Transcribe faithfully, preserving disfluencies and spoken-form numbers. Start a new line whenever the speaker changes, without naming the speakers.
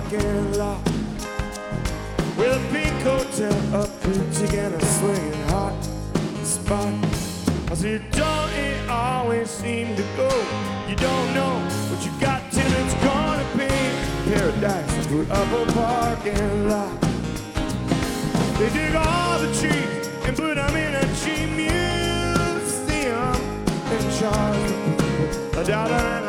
parking lot with a pink hotel up boutique and a swinging hot spot. I said, don't it always seem to go? You don't know what you got till it's gonna be. Paradise, put up a parking lot. They dig all the trees and put them in a cheap museum and charge the people a dollar and a